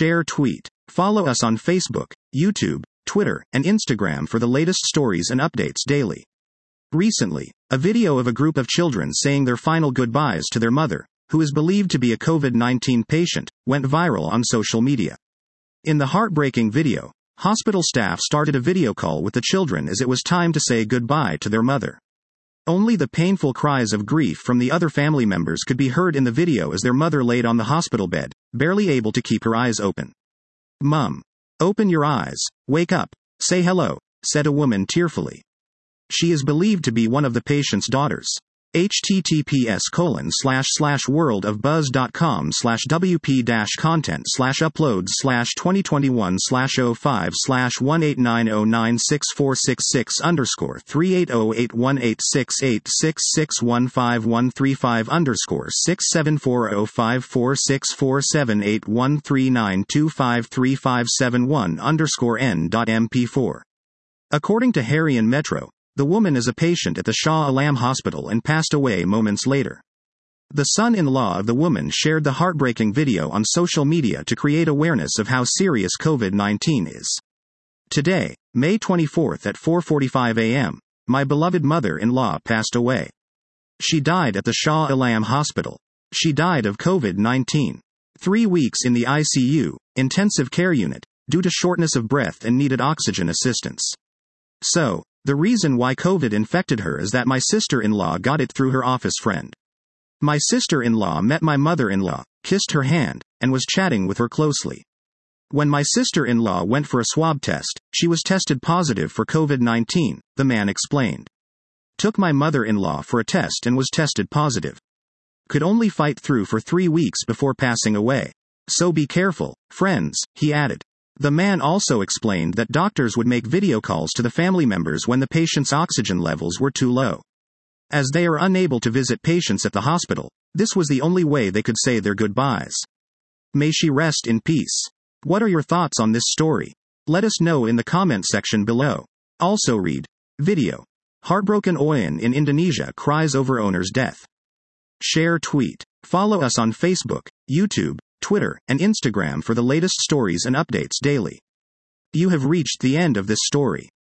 Share tweet. Follow us on Facebook, YouTube, Twitter, and Instagram for the latest stories and updates daily. Recently, a video of a group of children saying their final goodbyes to their mother, who is believed to be a COVID-19 patient, went viral on social media. In the heartbreaking video, hospital staff started a video call with the children as it was time to say goodbye to their mother. Only the painful cries of grief from the other family members could be heard in the video as their mother laid on the hospital bed, barely able to keep her eyes open. "Mum. Open your eyes, wake up, say hello," said a woman tearfully. She is believed to be one of the patient's daughters. https://world-of-buzz.com/wwp-content/uploads/2021/056615135_6740546478139253571_N.MP4. According to Harry and Metro, the woman is a patient at the Shah Alam Hospital and passed away moments later. The son-in-law of the woman shared the heartbreaking video on social media to create awareness of how serious COVID-19 is. "Today, May 24th at 4:45 a.m., my beloved mother-in-law passed away. She died at the Shah Alam Hospital. She died of COVID-19. 3 weeks in the ICU, intensive care unit, due to shortness of breath and needed oxygen assistance. So, the reason why COVID infected her is that my sister-in-law got it through her office friend. My sister-in-law met my mother-in-law, kissed her hand, and was chatting with her closely. When my sister-in-law went for a swab test, she was tested positive for COVID-19, the man explained. Took my mother-in-law for a test and was tested positive. Could only fight through for 3 weeks before passing away. So be careful, friends," he added. The man also explained that doctors would make video calls to the family members when the patient's oxygen levels were too low. As they are unable to visit patients at the hospital, this was the only way they could say their goodbyes. May she rest in peace. What are your thoughts on this story? Let us know in the comment section below. Also read, video. Heartbroken Oyan in Indonesia cries over owner's death. Share tweet. Follow us on Facebook, YouTube, Twitter, and Instagram for the latest stories and updates daily. You have reached the end of this story.